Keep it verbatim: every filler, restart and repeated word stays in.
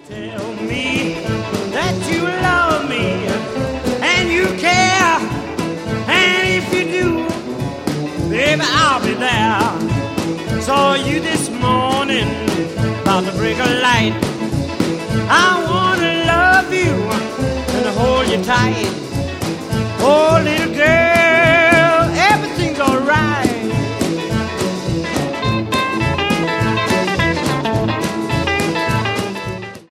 Tell me that you love me and you care, and if you do, baby, I'll be there. Saw you this morning about the break of light. I